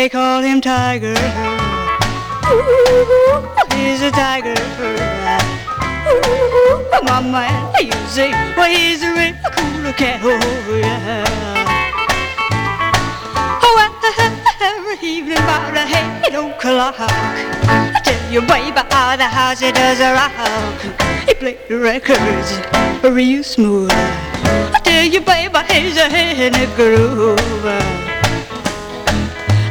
They call him Tiger. Ooh, he's a tiger. Ooh, my man, you say, well, he's a real cool cat. Oh, yeah. Oh, every evening about 8:00, I tell you, baby, how the house it does rock. He played the records real smooth. I tell you, baby, he's a in the groove.